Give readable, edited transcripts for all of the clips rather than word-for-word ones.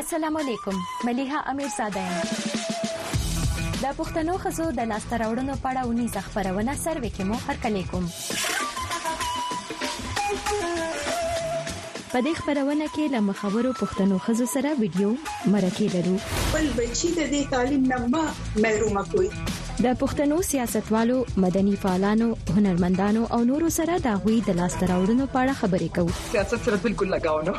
السلام علیکم. ملیحه امیرزاده یم. د پښتنو ښځو د لاسته راوړنو په اړه ونیزه خپرونه سروې کې مو هرکلی کوم. په دې خپرونه کې له مخورو پښتنو ښځو سره ویډیو مرکې لرو. بل بچی د دې تعلیم نه محروم کوي. د پښتنو سیاستوالو، مدني فعالانو، هنرمندانو او نورو سره د غوي د لاسته راوړنو په اړه خبرې کوو. سیاست سره بالکل لگاو نه.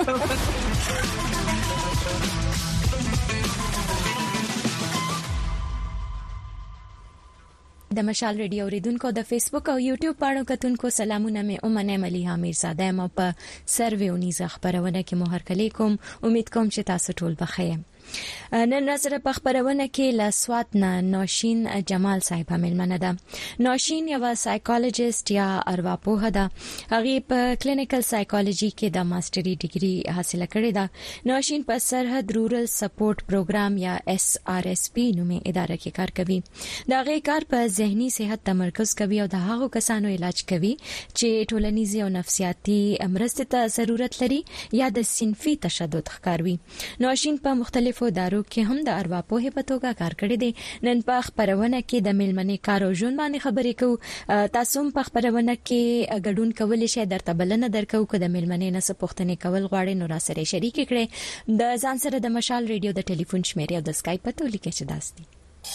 د مشال ریډیو اوریدونکو د فیسبوک او یوټیوب پاڼو کتونکو سلامونه مې اومنه ملیحه امیرزاده یم په سروې ونیزه خبرونه کې مو هرکلی کوم. امید کوم چې تاسو ټول بخیر. نن نظر په خبرونه کې لاسوات نه نوشین جمال صاحب ملمنه ده. نوشین یو سایکولوژیست یا ارواپوه ده. هغه په کلینیکل سایکولوژي کې د ماستري ډیګري حاصله کړې ده. نوشین په سرحد رورل سپورټ پروګرام یا SRSP نومې اداره کې کار کوي. دا غي کار په ذهني صحت تمرکز کوي او د هغو کسانو علاج کوي چې ټولنیزي او نفسیاتي مرستې ته ضرورت لري یا د صنفي تشدد ښکاروي. نوشین په مختلفو ادارو کې هم د ارواپوهې په توګه کار کړی دی. نن په خبرونه کې د ملمنې کار او ژوند باندې خبرې کوو. تاسو هم په خبرونه کې ګډون کولای شئ. درته بلنه درکو چې د ملمنې نه څه پوښتنې کول غواړئ نو را سره شریک کړئ. د ځان سره د مشال ریډیو د ټلیفون شمیرې او د اسکایپ پته ولیکئ چې داستي.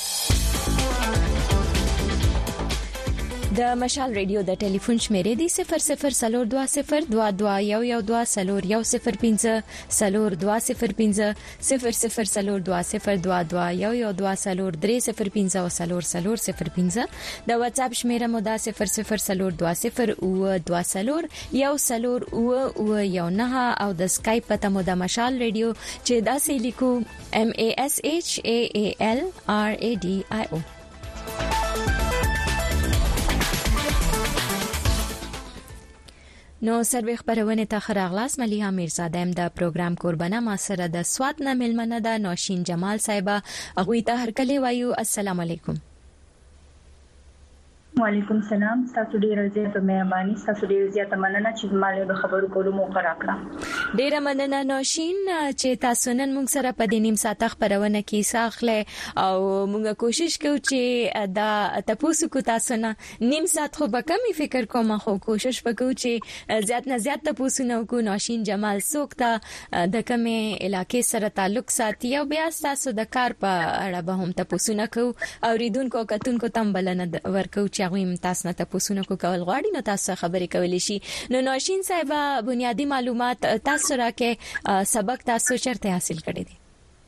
د مشال ریډیو د ټلیفون شمیرې دی 002022112005 0020222022112005 د واتس اپ شمیره مو دا 0020220109 او د اسکایپ پته مو د مشال ریډیو چې دا سې لیکو MASHALRADIO. نو سروې خبرونه ته خراغلاس ملیحه امیرزاده یم د پروګرام قربانه ما سره د سوات نه ملمنه ده نوشین جمال صاحب. هغه ته هرکلی وایو. السلام علیکم. وعلیکم السلام. تاسو ډیر زیاته مهرباني. تاسو ډیر زیاته مننه چې مالې د خبرو کولو موقع راکړه. ډیر مننه نوشین چې تاسو نن موږ سره په دې نیم ساعت خبرونه کې ساخله او موږ کوشش کوو چې دا تاسو کو تاسو نه نیم ساعت خو به کمی فکر کوم خو کوشش وکړو چې زیات نه زیات تاسو نو کو نوشین جمال سوکتا د کومه علاقې سره تعلق ساتي او بیا تاسو د کار په اړه به هم تاسو نه کو او ریدونکو کتونکو تم بلنه ورکو چې غویم تاسو نه تاسو کو کول غواړي نو تاسو خبرې کولې شي. نو نوشین صاحب بنیادی معلومات تاسو راکې سبق تاسو چرته حاصل کړی دي؟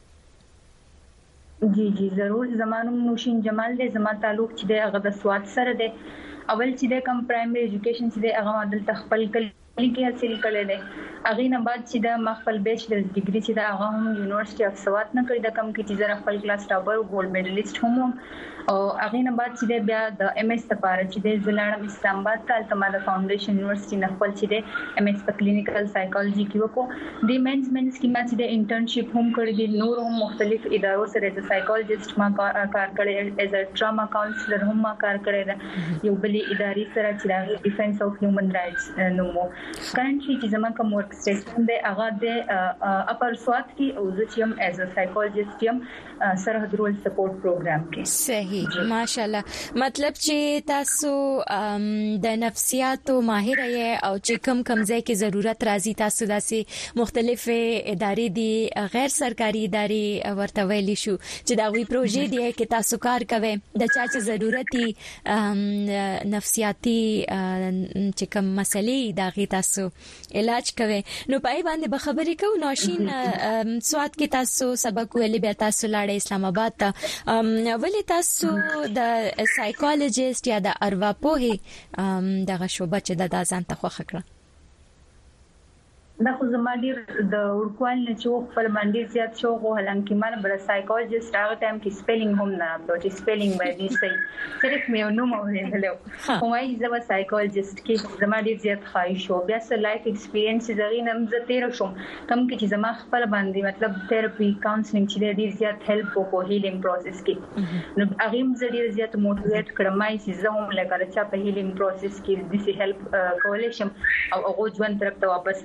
جی ضرور. زمانو نوشین جمال دې زما تعلق چې د هغه د سواد سره دی. اول چې د کم پرایمري ایجوکیشن چې د هغه عدل تخپل کې حاصل کړی دی. اغه نه بعد چې د مخفل بیچلر ډیګري چې د هغه هم یونیورسيټي اف سوات نه کړی د کم کې چې زره خپل کلاس ټاپر او ګولډ میډلیسټ هم او اغه نه بعد چې بیا د ام اس لپاره چې د زلاړم اسلام آباد کال تماده فاونډیشن یونیورسيټي نه خپل چې د ام اس په کلینیکل سایکولوژي کې وکړو. د مینز کې ما چې د انټرنشپ هم کړی دي. نور هم مختلف ادارو سره د سایکولوژیست ما کار کړی ایز ا ټراما کاونسلر هم ما کار کړی دا یو بلې ادارې سره چې د ډیفنس اف هیومن رائټس نومو. کرنټلی چې زما کوم ورک سټیشن دی هغه د اپر سوات کې او زه چې هم ایز ا سایکولوژیست یم سرحد رول سپورټ پروګرام کې. صحیح ماشاءالله. مطلب چې تاسو د نفسیاتو ماهر یې او چې کم ځای کې ضرورت راځي تاسو داسې مختلفه ادارې دي غیر سرکاري ادارې ورته ویلي شو چې دا وی پروژې دي کې تاسو کار کوي د چا چې ضرورتي نفسیاتي چې کوم مسلې دا غي تاسو علاج کوي نو پای باندې به خبرې کوو. نوشین سواد کې تاسو سبق ویلې بیا تاسو لاړ اسلام آباد ته. ولې تاسو د سایکولوژیست یا د ارواپوهې دغه شوبه چې د ځان ته خوښ کړه؟ دا خو زما ډیر د ورکوال نه چې خپل باندې زیات شو غو هلکه مال بر سایکولوژیست هغه ټایم کې سپیلینګ هم نه راځو چې سپیلینګ باندې صحیح صرف مې نو مو هلو کومای زما سایکولوژیست کې زما ډیر زیات خواهش شو. بیا سره لایف ایکسپیرینس زغین هم زه تیر شوم کم کې چې زما خپل باندې مطلب تھراپي کاونسلینګ چې ډیر زیات هیلپ وکړو هیلینګ پروسس کې. نو هغه هم ډیر زیات موټیویټ کړم چې زه هم لکه چې په هیلینګ پروسس کې د هیلپ کولای شم او هغه ژوند طرف ته واپس راتلی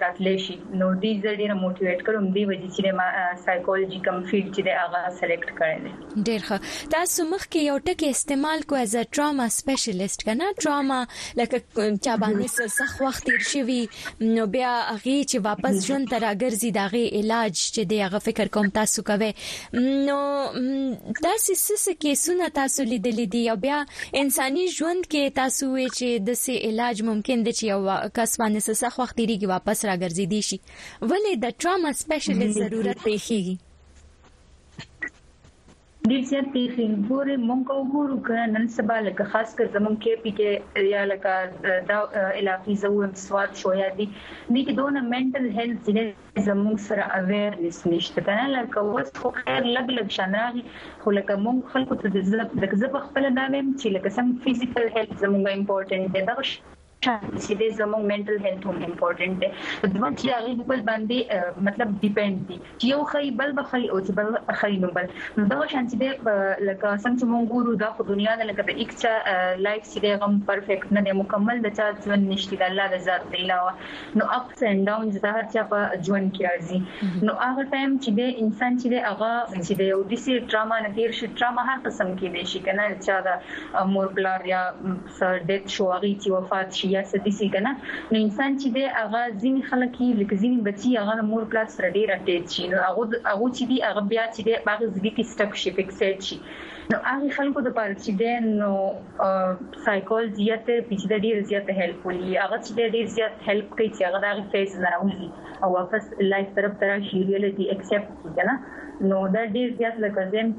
شي نو دې ډېر موټیویټ کړم دی وجې چې ما سایکولوژي کوم فیلډ چې هغه سلیکټ کړی دی. ډېر ښه. تاسو مخکې یو ټکی استعمال کو از ا ټراما سپیشلیست کنه ټراما لکه چا باندې سخت وخت تیر شوی نو بیا هغه چې واپس ژوند ته راګرځي دغه علاج چې دی هغه فکر کوم تاسو کوي نو تاسو څه کیسونه تاسو لیدلې دي او بیا انساني ژوند کې تاسو وی چې د سي علاج ممکن دي چې یو کس باندې سخت وخت تیریږي واپس راګرځي دي شي ولې د ټراما سپیشلیست ضرورت پیښیږي؟ ډیر زیات پیښې ګورې مونږ وګورو کنه نن سبا لکه خاص کر زمونږ کې پی کې یا لکه دا علاقې زوم سواد شویا دي کې دونه منټل هیلث چې زمونږ سره اویرنس نشته کنه لکه اوس خو خیر لګ شانراغي خو لکه مونږ خلکو ته د زب خپل دا ویم چې لکه سم فزیکل هیلث زمونږ امپورټنت دی دا چې د زموږ منټل هیلث هم امپورټنت دی د دوه چې هغه په باندې مطلب ډیپند دي چې یو خی بل بخی او چې بل خی نو بل دا شان چې د لکه څنګه مونږ ګورو دا خو دنیا د لکه د اکچا لایف چې غم پرفیکټ نه دی مکمل د چا ژوند نشته د الله د ذات دی علاوه نو اپس اند ډاونز د هر چا په ژوند کې راځي نو هغه ټایم چې د انسان چې هغه چې د یو دسي ډراما نه تیر شي ډراما هر قسم کې دی شي کنه چې دا مور بلار یا سر ډیت شو هغه چې وفات شي یا سديسي کنه نو انسان چې دی هغه ځینې خلک لکه ځینې بچي هغه مور پلاس سره ډیر اټیچ شي نو هغه چې دی هغه بیا چې دی هغه ځګي کې سټک شي فکسډ شي نو هغه خلکو د پاره چې دی نو سایکولوژي ته پیچیده ډیر زیات هیلپ ولي هغه چې ډیر زیات هیلپ کوي چې هغه د فیس نه راوځي او واپس لایف طرف شي ریالټي اکسپټ کنه نو دا ډیر زیات لکه زم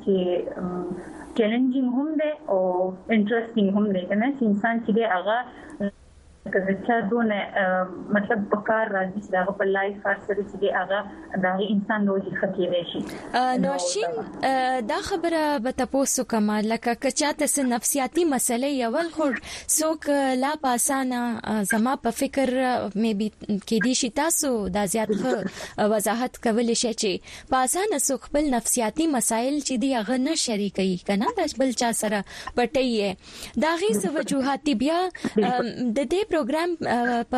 چې چیلنجینګ هم دی او انټرېستینګ هم دی کنه چې انسان چې دی هغه کله چې دونه مطلب بکار راځي چې هغه په لایف سره چې هغه د انسان روزي خطرې شي نوشین دا خبره به تاسو کوم لکه کچاته س نفسیاتی مسلې یول خو څوک لا پاسانه زما په فکر مې بي کې دي شي تاسو دا زیات وضاحت کولای شي چې پاسانه څوک خپل نفسیاتی مسایل چې دی هغه نه شریکي کنه د بل چا سره پټي دا غي څه وجوهات بیا د دې پروګرام په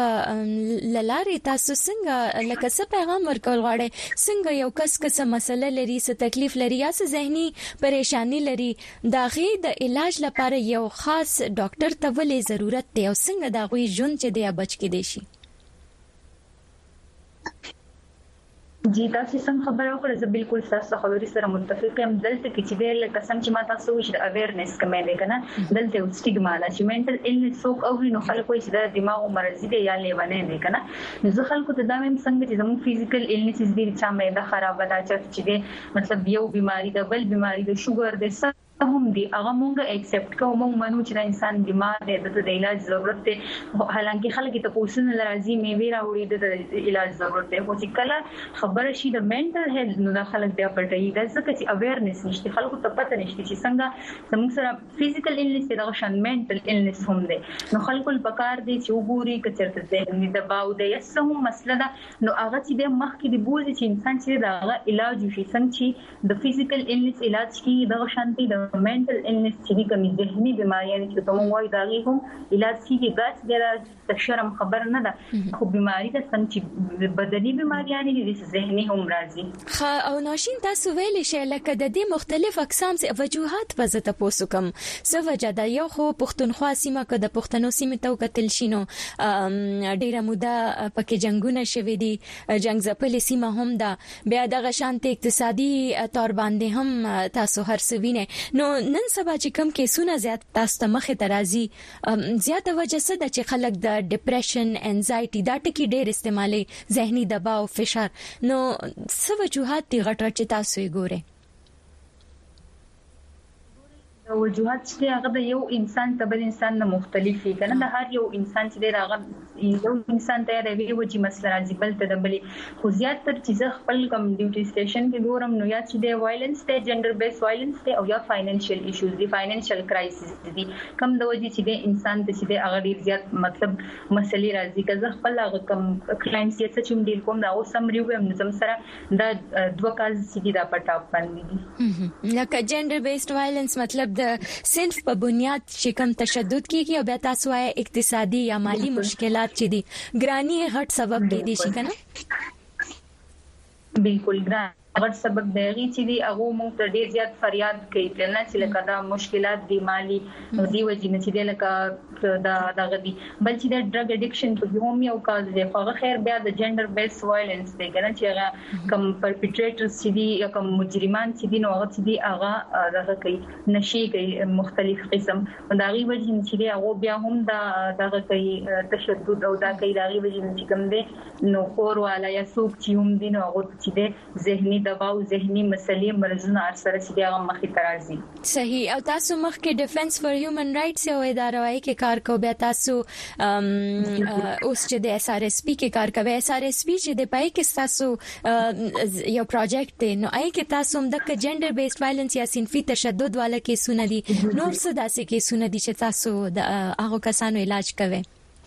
لارې تاسو څنګه لکه څه پیغام ورکول غواړي څنګه یو کس مسله لري څه تکلیف لري یا څه ذهني پریشانی لري دا غي د علاج لپاره یو خاص ډاکټر ته ولې ضرورت دی او څنګه دا غوي ژوند چې دی بچ کې دی شي جی تاسو څنګه خبره وکړه زه بالکل تاسو خبرې سره متفق یم دلته کې چې د قسم چې ما تاسو وښه اویرنس کمې ده کنه دلته سټیګما ده چې منټل النس څوک او نو خلکو چې د دماغ مرض دی یا لیونه نه کنه نو خلکو ته دا مې څنګه چې زموږ فزیکل النس دي چې مې ده خراب ده چې مطلب یو بیماری ده بل بیماری ده شوګر ده هم دي هغه مونږه اکسپټ کوو مونږ منو چې انسان بیمار دی د علاج ضرورت دی حالانکه خلک ته پوښتنه لري مې ویرا وړي د علاج ضرورت دی خو چې کله خبره شي د منټل هیلث نو د خلک بیا پټي د ځکه چې اویرنس نشته خلکو ته پته نشته چې څنګه زموږ سره فزیکل النس د شان منټل النس هم دی نو خلکو په کار دي چې وګوري کچرته ذهني دباو دی سمو مسله ده نو هغه چې د مخ کې دی بوزي چې انسان چې دا علاج وشي څنګه چې د فزیکل النس علاج کې د شانتي د mental illness چې کومې ذهني بیماریاں چې کوم وایي دا هم علاج کیږي ګاز د شرم خبر نه ده خو بیماری د څنګه چې بدني بیماریاں دي د ذهني هم راځي او ناشین تاسو ویل شي لکه د دې مختلف اقسام څخه وجوهات په زته پوسو کوم څه وجه ده یو خو پښتونخوا سیمه کې د پښتنو سیمه تو کتل شینو ډیره موده پکې جنگونه شوي دي جنگ ځپلې سیمه هم ده بیا د غشانت اقتصادي تور باندې هم تاسو هر سوینه نو نن سبا چې کوم کیسونه زیات تاسو ته مخه ترازی زیاته وجه څه ده چې خلک د ډیپریشن انزایټي دا ټکی ډېر استعمالي ذهني دباو فشار نو څه وجوهات دي غټ چې تاسو یې ګورئ وجوهات چې هغه د یو انسان ته بل انسان نه مختلف دي کنه د هر یو انسان چې هغه یو انسان ته د وی وجې مسله راځي بل ته د بلې خو زیات تر چې خپل کم ډیوټي سټیشن کې ګورم نو یا چې د وایلنس ته جندر بیس وایلنس ته او یا فاینانشل ایشوز دي فاینانشل کرایسس دي کم د وجې چې د انسان ته چې هغه ډیر زیات مطلب مسلې راځي که خپل هغه کم کلاینټس یې چې ډیل کوم دا او سمریو هم نظم سره د دوه کاز چې دا پټاپ باندې دي لکه جندر بیسډ وایلنس مطلب د صنف په بنیاد چې کوم تشدد کیږي او بیا تاسو اقتصادي یا مالی مشکلات چې دي ګرانی هټ سبب دی شي کنه بالکل ګران اگر سبب دیږي چې دی هغه موږ ته ډیر زیات فریاد کوي پلان چې لکه دا مشکلات دی مالی دی وجې نه چې دی لکه دا غدي بل چې دا ډرګ اډیکشن په هم یو کاز دی خو خیر بیا د جندر بیس وایلنس دی کنه چې هغه کم پرپیټریټرز چې دی یا کم مجرمان چې دی نو هغه چې دی هغه دغه کوي نشي کوي مختلف قسم دا غي وجې چې دی هغه بیا هم دا کوي تشدد او دا کوي دا غي وجې چې کوم دی نو کور والا یا څوک چې هم دی نو هغه چې دی ذهني دباو ذهني مسلې مرزونه سره چې هغه مخې ته راځي صحیح او تاسو مخکې ډیفنس فار هیومن رائټس یو اداره وای کې کار کو بیا تاسو اوس چې د اس ار اس پی کې کار کوي اس ار اس پی چې د پای کې تاسو یو پروجیکټ دی نو آی کې تاسو هم د جندر بیسډ وایلنس یا صنفي تشدد والا کیسونه دي نور څه داسې کیسونه دي چې تاسو د هغه کسانو علاج کوي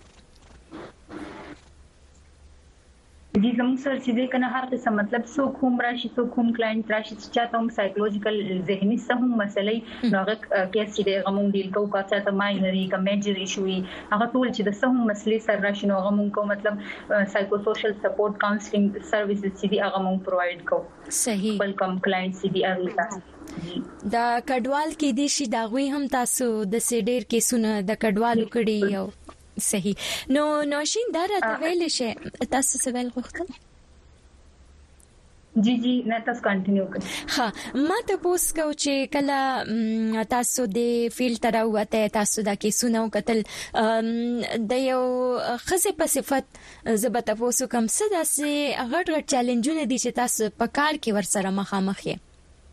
دي زموږ سره چې د کنه هر څه مطلب سو کوم راشي سو کوم کلاینټ راشي چې چاته هم سایکولوژیکل ذهني سهم مسلې نوغه کیس چې د غمون ډیل کو کا چاته ماینری کا میجر ایشو هغه ټول چې د سهم مسلې سره راشي نو غمون کو مطلب سایکو سوشل سپورټ کاونسلینګ سرویسز چې دی هغه مونږ پرووایډ کو صحیح بل کوم کلاینټ چې دی هغه دا کډوال کې دي شي دا غوي هم تاسو د سیډیر کې سونه د کډوالو کړي یو صحیح نو نوشین دا راته ویل شي تاسو څه ویل غوښتل جی نه تاسو کنټینیو کړئ ها ما ته پوس کو چې کله تاسو د فیلډ تر وته تاسو دا کې سونو قتل د یو خزه په صفت زبته پوسو کوم څه داسې غټ چیلنجونه دي چې تاسو په کار کې ورسره مخامخ یې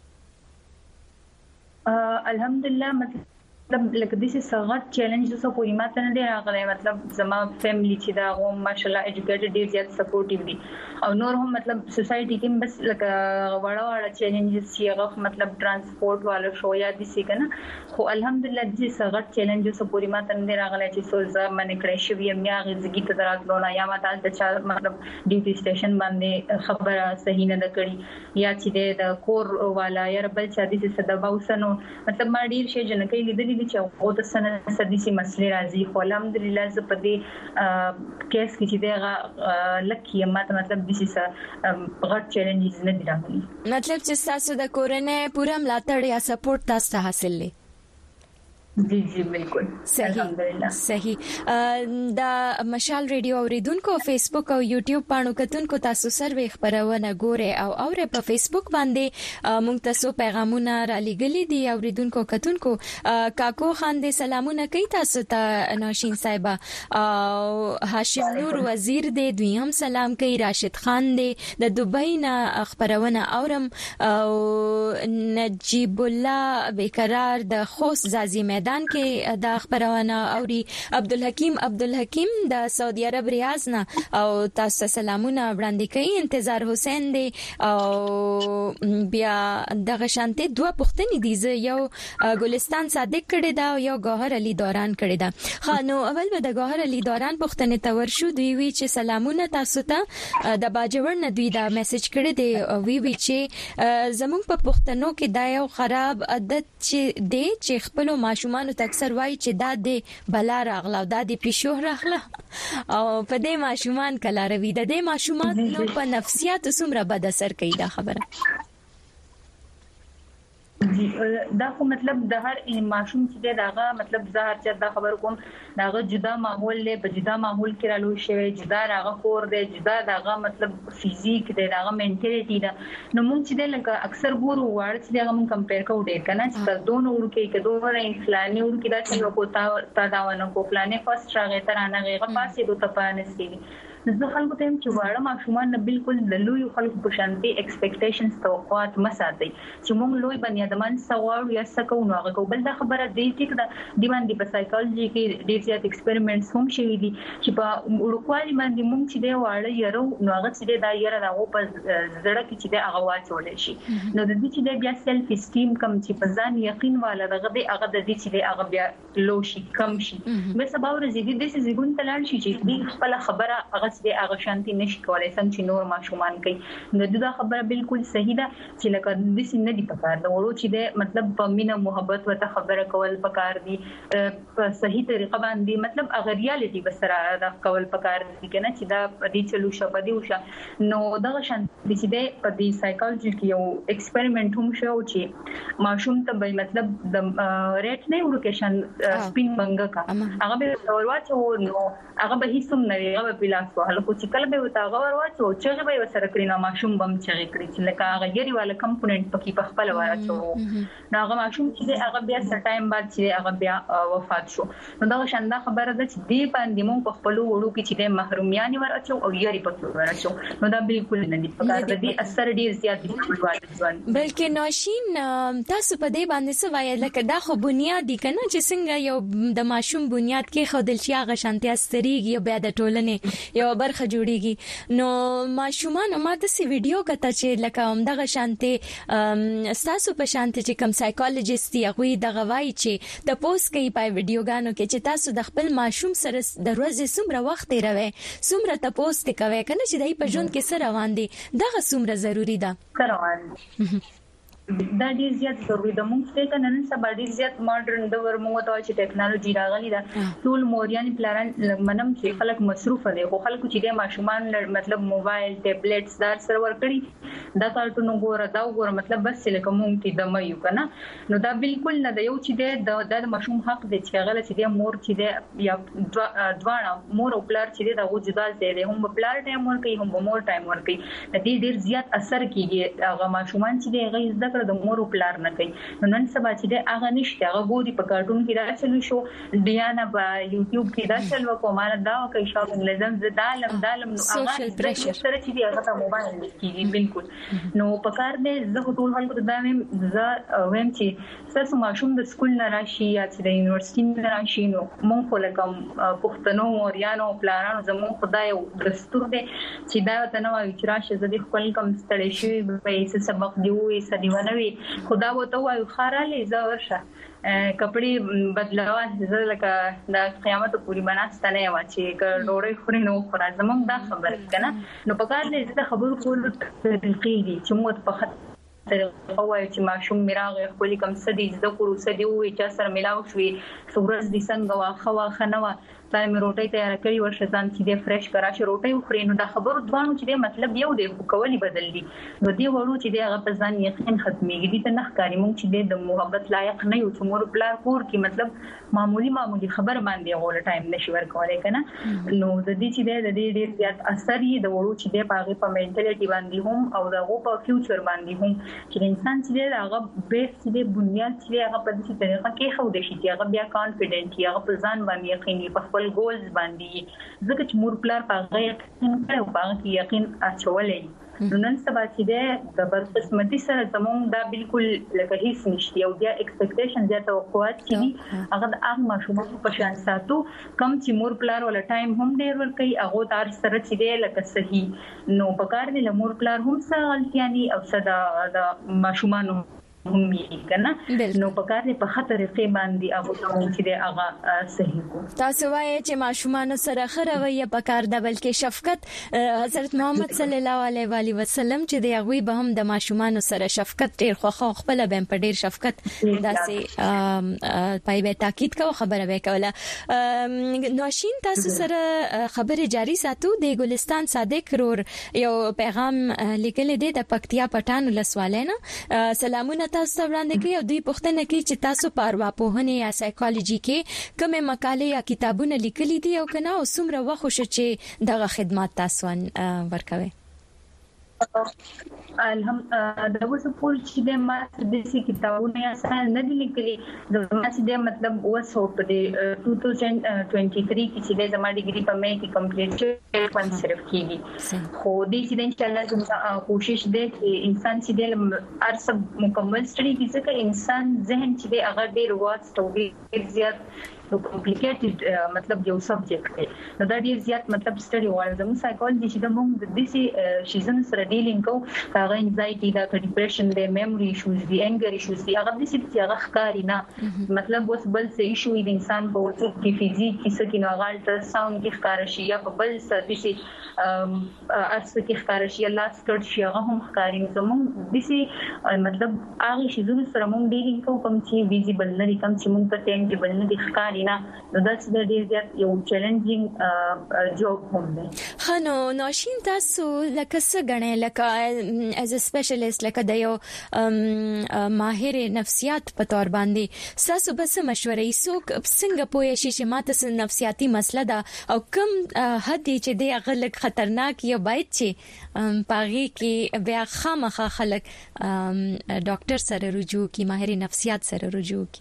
الحمدلله مطلب لکه د څه غټ چیلنج د څه پوری ماته نه دی راغلی مطلب زما فیملی چې دا غو ماشالله ایجوکیټډ ډیر زیات سپورټیو دي او نور هم مطلب سوسایټي کې بس لکه وړه چیلنجز چې هغه مطلب ترانسپورت والا شو یا د څه کنه خو الحمدلله د څه غټ چیلنج د څه پوری ماته نه دی راغلی چې سوزه منې کړې شو یم یا غزګی ته دراتلو نه یا ماته د چا مطلب ډیوټي سټیشن باندې خبره صحیح نه کړی یا چې د کور والا یا بل چا د څه دباوسنو مطلب ما ډیر شي جنکې لیدلې چې او د سنه سديسي مسلې راځي خو الحمدلله ز په دې کیس کې چې دا لکه ماته مطلب د څه غټ چیلنجز نه دي راغلي مطلب چې تاسو د کورنۍ پوره ملاتړ یا سپورټ تاسو حاصل لې جی بالکل الحمدلله صحیح دا مشال ریډیو اوریدونکو فیسبوک او یوټیوب باندې کتونکو تاسو سروي خبرونه ګوره او اوره په فیسبوک باندې مونږ تاسو پیغامونه را لګلې دي اوریدونکو کتونکو کاکو خان دې سلامونه کوي تاسو ته نوشین صاحب او هاشم نور وزیر دې دوی هم سلام کوي راشد خان دې د دوبۍ نه خبرونه اورم او نجیب الله بیقرار د خوست زازی میدان کې د خبرونه اوري عبدالحکیم د سعودي عرب ریاض نه او تاسو سلامونه وړاندې کوي انتظار حسین دی او بیا دغه شانته دوه پښتني دي یو ګلستان صادق کړي دا او یو گوهر علي دوران کړي دا خانو اول به د گوهر علي دوران پښتنه تور شو دوی وی چې سلامونه تاسو ته د باجوړ نه دوی دا میسج کړي دی وی چې زمونږ په پښتنو کې دا یو خراب عادت چې دی چې خپل ماشومان نو اکثر وایي چې دا د بلا راغله او دا د پیشو راغله او په دې ماشومان کله روي د دې ماشومان نو په نفسیات سمره بد اثر کوي دا خبره دا خو مطلب د هر ماشوم چې دغه مطلب زهر چې دا خبر کوم داغه جدا ماحول له بجدا ماحول کې رالو شوی جدا راغه کور دی جدا دغه مطلب فزیک دی دغه منټیلیټی دا نو موږ چې لکه اکثر ګورو وړ چې دغه موږ کمپیر کوو ډیر کنه چې دوه ور کې کې دوه فلاني ور کې دا چې کو تا داونه کو فلاني فرست راغی تر نه غیغه پاسې دوه پانه سي زه خلکو ته چې واړه ماشومان نه بالکل د لوی خلکو په شانتي ایکسپیکټیشنز توقعات مساتي چې موږ لوی بنی ادمان سوال یا سکو نو هغه بل دا خبره دی چې د دیوان دی په سایکولوژي کې ډیر زیات ایکسپریمنټس هم شوي دي چې په وړوکوالي باندې موږ چې دی واړه یره نو هغه چې دا یره راغو په زړه کې چې دی هغه واچول شي نو د دې چې دی بیا سلف اسټیم کم چې په ځان یقین والا دغه دی هغه د دې چې دی هغه بیا لو شي کم شي مې سبا ورځې دې چې زګون تلل شي چې خپل خبره هغه چې هغه شانتي نشي کولای څنګه چې نور ماشومان کوي. نو دا خبره بالکل صحیح ده چې لکه د سین نه دی پکار دا ورو چې د مطلب په مینا محبت وته خبره کول پکار دي په صحیح طریقه باندې مطلب هغه ریالټي بسره دا کول پکار دي کنه چې دا دې چلو شپدي وشه. نو دا شانتي چې د په دې سایکالوجي کې یو ایکسپریمنت هم شو چې ماشوم ته به مطلب د ریټ نه ورکیشن سپین منګه کا هغه به ورواچو نو هغه به هیڅ هم نه هغه په لاس وهله خو چې کله به وتا هغه ورواچو چې به وسره کړی نو ماشوم بم چغې کړی چې لکه هغه یری والا کمپوننت پکې په خپل ورواچو نو هغه ماشوم چې هغه بیا سر ټایم بعد چې هغه بیا وفات شو. نو دا شانده خبره ده چې دې باندې مونږ په خپل وړو کې چې د محرومیان ورواچو او یری پکې ورواچو نو دا بالکل نه دي په کار دي اثر ډیر زیات دي بلکې ناشین تاسو په دې باندې څه وایي لکه دا خو بنیاد دي کنه چې څنګه یو د ماشوم بنیاد کې خودل شي هغه شانتي استریږي بیا د ټولنې یو برخه جوړیږي. نو ماشومان ماته سی ویډیو کته چې لکه همدغه شانتي تاسو په شانتي چې کوم سایکالوجیست هغه د غوای چې د پوسټ کوي په ویډیوګانو کې چې تاسو د خپل ماشوم سره د ورځې څومره وخت تیروي څومره ته پوسټ کوي کنه چې دای په ژوند کې سره روان دي دغه څومره ضروری ده روان دا ډیر زیات ضروری ده. موږ څنګه نن سبا ډیر زیات ماډرن د ورمو ته چې ټیکنالوژي راغلی ده ټول موريان پلان منم چې خلک مصروف دي خو خلکو چې د ماشومان مطلب موبایل ټابلیټس دار سرور کړی دا کارټون وګوره دا وګوره مطلب بس لکه موږ ته د مېو کنه نو دا بالکل نه د یو چې د ماشوم حق دی چې هغه چې د مور چې د یا دواړه مور او پلار چې د غو جدا دي هم پلار ټایم ور کوي هم مور ټایم ور کوي د دې ډیر زیات اثر کیږي هغه ماشومان چې د غي د مور پلار نه کوي. نو نن سبا چې د هغه نشته هغه ګوري په کارټون کې دا چلو شو ډیانا په یوټیوب کې دا چلو کومه دا کوي شاو انګلیزم زدالم نو هغه پرشر سره چې دی هغه موبایل کې بالکل نو په کار دې زه ټول خلکو ته ویم چې تاسو ماشوم د سکول نه راشي یا چې د یونیورسيټي نه راشي نو مونږ خو لکه پښتنو اوریانو پلانانو زموږ خدای او دستور دی چې دا ته نو چې راشه زه د خپل کم ستړي شي په هیڅ سبق دی وې سدیونه خدا وته وایو خاراله زورشه کپڑے بدلوا زه لکه د قیامت پوری بناسته نه و چې ډوړې خوري نو خورا زمونږ دا خبر کنه نو په کار دې د خبرو کولو طریقې چې موږ په خط وایي چې ماشوم میراغه خپل کم سدي د کورو سدي وي چې سره ملاو شوي سورز دي څنګه واخوا خنوا تا مې روټي تیار کړی ورشه ځان چې د فرش کراشه روټي وخوري نو دا خبرو دوانو چې د مطلب یو دی کولی بدل دي نو دی ورو چې د هغه په ځان یقین ختميږي دي ته نخکاری مونږ چې د محبت لایق نه یو چې مور پلار کور کې مطلب معمولی خبر باندې غوړ ټایم نشي ورکولای کنه نو د دې چې د دې ډیر زیات اثر یې د ورو چې د پاغه په منټالټي باندې هم او دغه په فیوچر باندې هم چې انسان چې هغه بیس چې بنیاد چې هغه په دې طریقه کې خو د شي چې هغه بیا کانفیډنٹ هغه په ځان باندې یقین په خپل ګولز باندې ځکه چې مور پلار په یقین کوي او په یقین اچولې نو نن سبا چې د برقسمتي سره زموږ دا بالکل لکه هیڅ نشته او بیا ایکسپیکټیشن یا توقعات چې هغه د هغه ماشومان په شان ساتو کم چې مور پلار ول ټایم هم ډیر ور کوي هغه تار سره چې لکه صحیح نو په کار دي مور پلار هم څه غلطیانی او څه د ماشومان هم یې کنه نو په کار دې په خطر کې باندې هغه چې د هغه صحیح کو تاسو وایي چې ماشومان سره خروي په کار د بلکې شفقت حضرت محمد صلی الله علیه و سلم چې د هغه به هم د ماشومان سره شفقت ډیر خو خپل به په ډیر شفقت داسې پای به تاکید کوي خبره به کوله نوشین تاسو سره خبره جاری ساتو د ګلستان صادق رور یو پیغام لیکل دی د پکتیا پټان ولسوالینا سلامونه تاسو وړاندې کوي او دوی پوښتنه کوي چې تاسو په ارواپوهنه یا سایکالوژي کې کومه مقاله یا کتابونه لیکلي دي او کنه او څومره وخت چې دغه خدمات تاسو ورکوي الحمدلله دا وسه پول چې د ما د سې کتابونه یا څنګه نه دي لیکلي زما چې د مطلب وسو په 2023 کې چې د زما ډیګري په مې کې کمپلیټ شوه صرف کېږي خو دې چې ان شاء الله زما کوشش ده چې انسان چې د ارسب مکمل سټډي کې ځکه انسان ذهن چې د هغه ډیر واسط او ډیر زیات نو کمپلیکیټډ مطلب یو سبجیکټ دی نو دا ډیر زیات مطلب سټډي وایي زموږ سایکولوژي چې د موږ د دې شیزن سره ډیلینګ کوو هغه انزایټي دا ډیپریشن دی میموري ایشوز دی انګر ایشوز دی هغه د سې هغه ښکاری نه مطلب اوس بل څه ایشو د انسان په وجود کې فزیک کې څه کې نو هغه الټراساوند کې ښکار شي یا په بل څه د سې اس کې ښکار شي الله سکرټ شي هغه هم ښکاری زموږ د سې مطلب هغه شیزونه سره موږ ډیلینګ کوو کوم چې ویزیبل نه دي کوم چې موږ ته ټینجبل نه دي ښکاری نه نو دا چې ډیر زیات یو چیلنجینګ جوب هم دی خنو ناشین تاسو لکه څه غنې لکه as a specialist لکه د یو ماهر نفسیات په تور باندې تاسو به څه مشورې څوک څنګه پوهی شي چې ماته نفسیاتي مسله ده او کوم حد چې دی غلط خطرناک یا باید چې پاغي کې بیا خامخا خلک ډاکټر سره رجوع کی ماهر نفسیات سره رجوع کی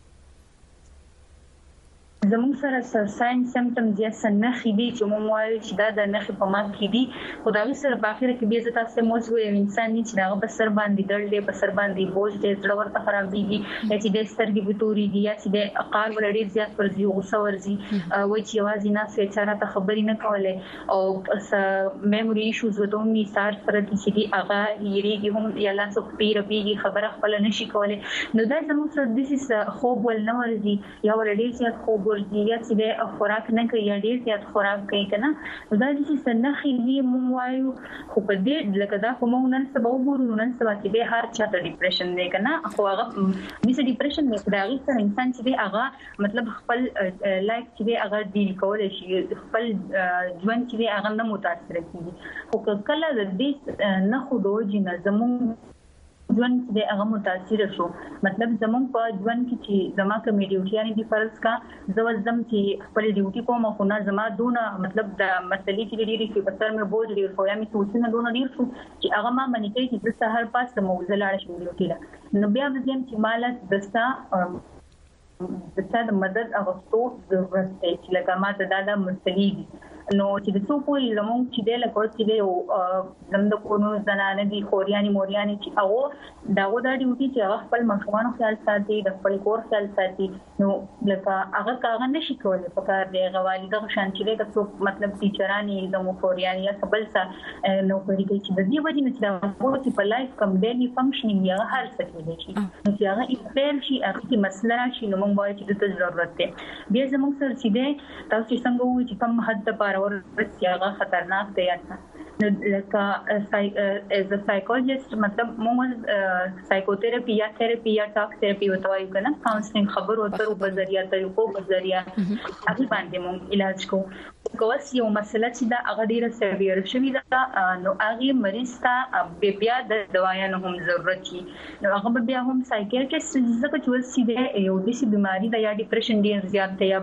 زموږ سره ساين سمپټمز یا سنخې دي چې موږ وایو چې دا د نخې په مخ کې دي خو دا سره په اخر کې بیا تاسو موضوع یو انسان چې دا په سر باندې دړ دی په سر باندې بوج دی زړه ورته خراب دي یا چې د سترګې بتوري دي یا چې د عقل ولړي زیات ورځي غوسه ورځي وای چې یوازې نه څه چاره ته خبرې نه کوله او میموري ایشوز وته می سار سره چې دی هغه یریږي هم یا لاس په پیږي خبره خپل نشي کوله نو دا زموږ سره د سې خوب ول نه ورځي یا ولړي زیات خوب ورځي چې د خوراک نه کوي یا ډیر زیات خوراک کوي کنه دا چې سنخې دي موږ وایو خو په دې لکه دا کوم نن سبا وګورو نن سبا چې به هر چا ته ډیپریشن دی کنه خو هغه مې ډیپریشن نه دا غي سره انسان چې دی هغه مطلب خپل لایف چې دی هغه ډیل کول شي خپل ژوند چې دی هغه نه متاثر کیږي خو کله د دې نه خو دوی نه زموږ ژوند دې هغه متاثر شو مطلب زمون په ژوند کې چې زما کومې ډیوټیانې دي فرض کا زم چې خپل ډیوټي کوم خو نه زما دونه مطلب د مسلې چې ډیری کې په سر مې بوج ډیر خو یا مې سوچنه دونه ډیر شو چې هغه ما منې کوي چې د سحر پاس د موزه لاړ شم ډیوټي لا نو بیا وزم چې مال دستا د مدد اغوستو ضرورت دی چې لکه ما ته دا مسلې دي نو چې د څو پوری لمون چې د لکه چې د زمد کونو زنانه دي خورياني مورياني چې هغه داغه د ډیوټي چې هغه خپل مخمانو خیال ساتي د خپل کور خیال ساتي نو لکه هغه کاغه نشي کولای په کار دی غوالده شان چې د څو مطلب ټیچرانی د مو خورياني یا قبل څه نو کوي چې د دې وجه نه چې په لایف کم ډیلی فنکشنینګ یا هر څه کې شي نو چې هغه ایکسپیر شي هغه مسله شي نو موږ وایو چې د ضرورت دی بیا زموږ سره چې دی تاسو څنګه وایي چې کم حد پر اور هغه خطرناک دی نو لکه as a psychologist مطلب موږ سایکوتراپي یا تھراپي یا ټاک تھراپي وتاوي کنه کاونسلینګ خبر ورته په ذریعہ طریقو په ذریعہ هغه باندې موږ علاج کوو کوس یو مسله چې دا هغه ډیره سیویر شوی دا نو هغه مریض ته بیا د دوايانو هم ضرورت شي نو هغه بیا هم سایکیاټریست څخه چې ولسی یو د بیماری دا یا ډیپریشن ډیر زیات دی یا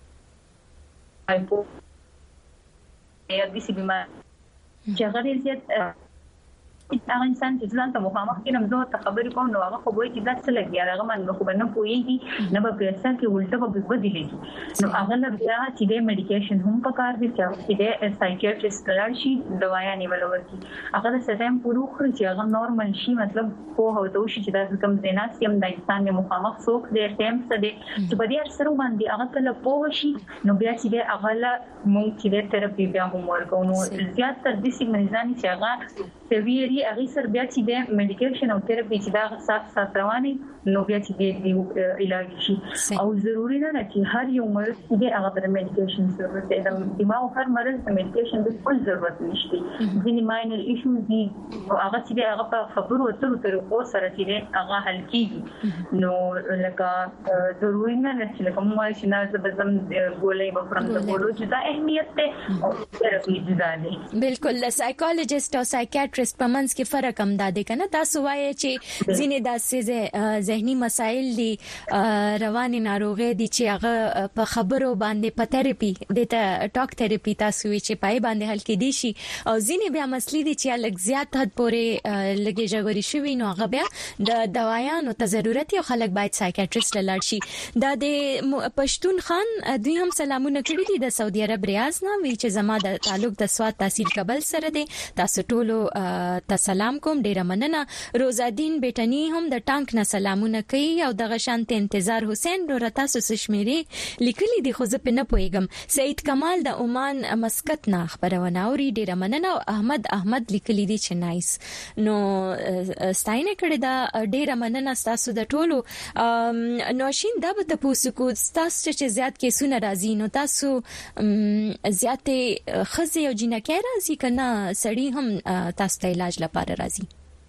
هایپو یا د سی بیماری چې هغه ډیر زیات هغه انسان چې ځان ته مخامخ کینم زه ته خبرې کوم نو هغه خو وایي چې دا څه لګي هغه من خو نه پويږي نه به پیسې کې الټه به بدلېږي نو هغه لا بیا چې د میډیکیشن هم پکار دي چې د سایکیاټریست لار شي دوايا نیول ورتي هغه د سټایم پورو خو چې هغه نورمال شي مطلب په هوته شي چې دا کوم زیناسیم د انسان د مخامخ څوک د ټیم څه دي چې په دې سره باندې هغه کله پوه شي نو بیا چې هغه لا مونږ چې د تھراپي بیا هم ورکو نو زیات تر دې سیمنځان چې هغه سیویری هغه سر بیا چې د میډیکیشن او تھراپي چې دا سات رواني نو بیا چې د علاج شي او ضروری نه چې هر یو مرض چې هغه د میډیکیشن ضرورت دی د دماغ هر مرض د میډیکیشن د ټول ضرورت نشته ځینې ماینر ایشوز دي هغه چې هغه په خبرو اترو طریقو سره چې هغه حل کیږي نو لکه ضروری نه چې لکه موږ چې نه زبم ګولې بفرم د ګولو چې دا اهمیت ته او تھراپي ځاني بالکل سایکولوژیست او سایکیاټریست په منځ کې فرق هم دادې کنه تاسو وایي چې ځینې داسې ذهني مسایل دي رواني ناروغي دي چې هغه په خبرو باندې په تھراپي د ټاک تھراپي تاسو وی چې پای باندې حل کې دي شي او ځینې بیا مسلې دي چې لږ زیات حد پورې لګي جوړی شوی نو هغه بیا د دوايانو ته ضرورت یو خلک باید سایکیاټریست لاړ شي دا د پښتون خان دوی هم سلامونه کړی دي د سعودي عرب ریاض نه وی چې زما د تعلق د سواد تحصیل کابل سره دي تاسو ټولو ته سلام کوم. ډیره مننه. روزالدین بیٹنی هم د ټانک نه سلامونه کوي او د غشانت انتظار حسین ورته تاسو سشمیري لیکلي دي خو زه په نه پويګم. سعید کمال د عمان مسقط نه خبرونه اوري. ډیره مننه. احمد لیکلي دي چې نایس. نو ستاینه کړی دا ډیره مننه تاسو د ټولو. نوشین دا به تاسو کو تاسو چې زیات کیسونه راځي نو تاسو زیاتې خزي او جنکه راځي کنه سړی هم تاسو ته علاج لپاره راځي؟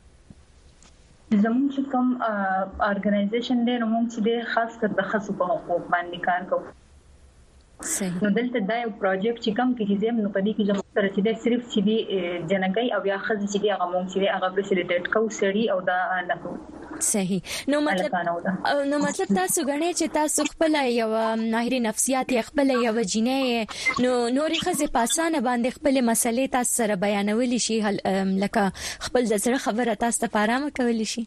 زموږ کوم ارګنایزیشن دی نو موږ چې خاص کر د خصو په حقوق باندې کار کوو. نو دلته دا یو پروجیکټ چې کوم کې زم نو پدې کې زموږ سره چې صرف چې دی جنګي او یا خزي چې دی هغه موږ چې هغه فیسیلیټیټ کوو سړي او دا نه کوو. صحیح. نو مطلب تاسو غنئ چې تاسو خپل یو ماهر نفسیات خپل یو جنې نو نوري خزه پاسانه باندې خپل مسلې تاسو سره بیانول شي لکه خپل د سره خبره تاسو ته پارامه کول شي.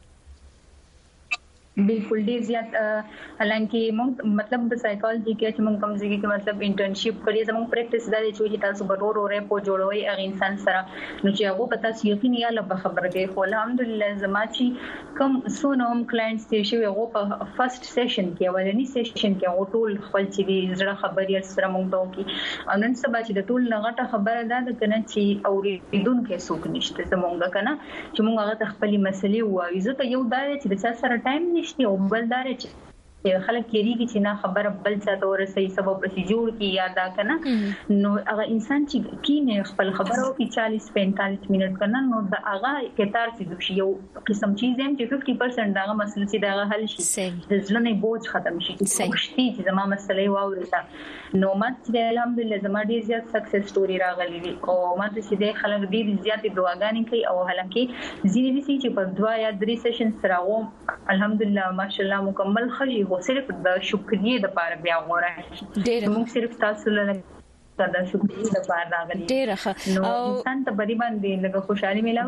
بالکل ډیر زیات حالانکه موږ مطلب د سایکالوجي کې چې موږ کوم ځای کې مطلب انټرنشپ کړی زموږ پریکټیس دا دی چې تاسو برور اورې په جوړوي هغه انسان سره نو چې هغه پتا سي یقین یا له خبره کې خو الحمدلله زما چې کوم سونوم کلاینټس چې شوی هغه په فرست سیشن کې اولنی سیشن کې هغه ټول خپل چې زړه خبرې سره موږ ته وکي او نن سبا چې د ټول لغټه خبره ده کنه چې اورېدونکو څوک نشته زموږ کنه چې موږ هغه خپل مسلې وایو ځکه یو دا چې د سره ټایم نشته او بل دار چې خلک کېږي چې نه خبره بل څه ته ورسې سبب پسې جوړ کی یاد کنه نو هغه انسان چې کینه خپل خبرو کې 40-45 منټ کنه نو دا هغه کتار چې یو قسم چیز هم چې 50% دغه مسله چې دغه حل شي د ځلنې بوج ختم شي چې زما مسلې واورېده نو ماته الحمدلله زما ډیر زیات سکسس ستوري راغلي دي او ماته چې د خلک ډیر زیات دعاګانې کوي او حالانکه ځینې دي چې په 2 یا 3 سیشن سره و الحمدلله ماشاءالله مکمل خلي و صرف د شکرې د پاره بیا غوړای ډیر موږ صرف تاسو له دا شکرې د پاره راغلي ډیر ښه او انسان ته بری باندې لږه خوشحالي ملاو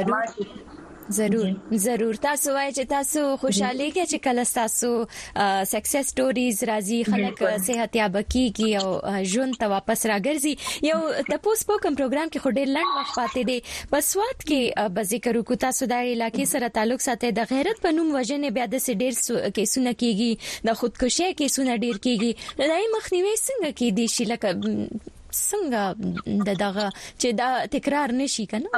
ضرور تاسو وایي چې تاسو خوشاله کې چې کله تاسو سکسس سټوریز راځي خلک صحت یاب کیږي او ژوند ته واپس راګرځي. یو تاسو په کوم پروګرام کې خډیر لند وخت پاتې دي په سواد کې به ذکر وکړو تاسو د علاقې سره تعلق ساتي د غیرت په نوم وجنه بیا د ډیر کیسونه کیږي د خودکشي کیسونه ډیر کیږي دای مخنیوي څنګه کې دي شي لکه څنګه دغه چې دا تکرار نشي کنه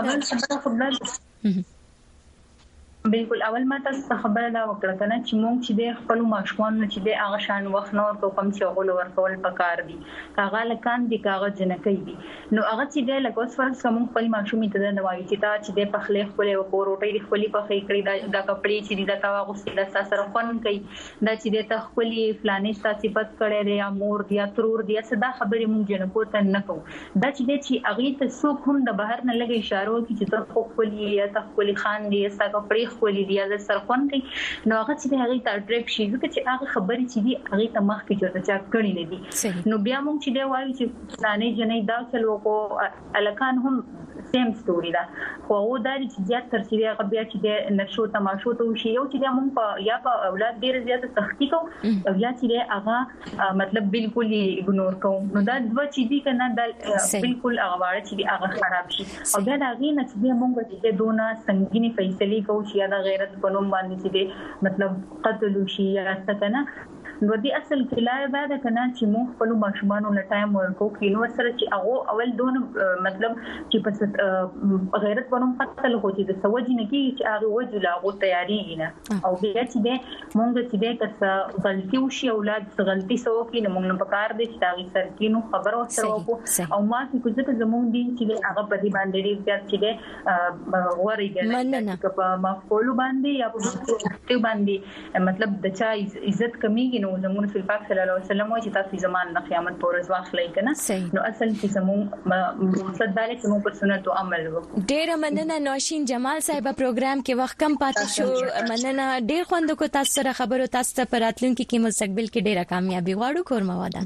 بالکل اول ما تاسو خبره دا وکړه کنه چې مونږ چې د خپل ماشومان چې د هغه شان وخت نور کوم چې غول ورکول پکار دي هغه لکان دي کاغذ جنکې دي نو هغه چې د لګوس فرض کوم خپل ماشومې ته د نوایي چې دا چې د پخلې خپل او روټي خپل پخې کړی دا کپړې چې د تا غوستې د سره فن کوي دا چې د تخپلې فلانې صفات کړي لري امور دي ترور دي صدا خبرې مونږ جنکو ته نه کوو دا چې هغه ته څوک هم د بهر نه لګي اشاره کوي چې ته خپل یا تخپل خان دي ستا کپړې خولي دي د سرخون کوي نو هغه چې هغه ته اټریک شي چې هغه خبرې چې دي هغه ته مخ کې چا کړی نه دي نو بیا موږ چې دی وایو چې ثاني جنې دا چلو کو الکان هم سیم سټوري دا خو دا چې زیات تر چې هغه بیا چې د نشو تماشو ته شي یو چې موږ په یا په اولاد ډیر زیات سختي کو او یا چې هغه مطلب بالکل اګنور کو نو دا دوه چې دي کنه دا بالکل هغه واړه چې هغه خراب شي او دا هغه نه چې موږ چې دونه سنگینی فیصله کو چې دا غیرت په نوم باندې چې مطلب قتل شي یا څه کنه نو دې اصل کې لا دا کنه چې موږ خپل ماشومان له ټایم ورکو کې نو سره چې هغه اول دون مطلب چې په غیرت په نوم قتل هوتي د سوجي نه کې چې هغه وجه لا غو تیاری نه او بیا چې موږ چې د غلطي وشي اولاد غلطي سو کې نو موږ په کار دي چې تاغي سر کې نو خبر او سره او ما چې کوزه زموږ دین چې هغه په دې باندې ډیر زیات چې غوړیږي په مفعول باندې یا په باندې مطلب د چا عزت کمیږي نو زموږ رسول پاک صلی الله علیه وسلم چې تاسو زمان د قیامت پر ورځ واخلئ کنه نو اصل چې زموږ مقصد دا چې موږ پر سنت او عمل وکړو. ډیر مننه نوشین جمال صاحب پروګرام کې وخت کم پاتې شو مننه ډیر خوند کو تاسو سره خبرو تاسو ته پراتلونکو کې مستقبل کې ډیره کامیابی غواړو کورما وعده.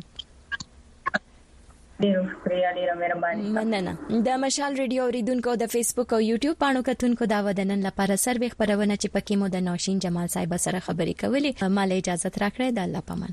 ډیره مهرباني مننه. د مشال ریډیو اوریدونکو د فیسبوک او یوټیوب پاڼو کتونکو دا ودنن لپاره سروې خبرونه چې پکې مو د نوشین جمال صاحب سره خبرې کولې مال اجازه راکړه د الله پامان.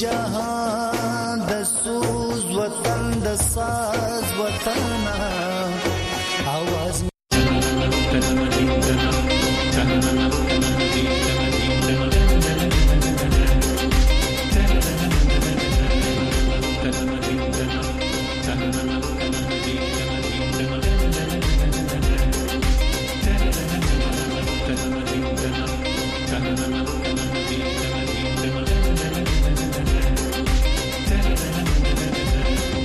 جهان د سوز وطن د ساز وطن आवाज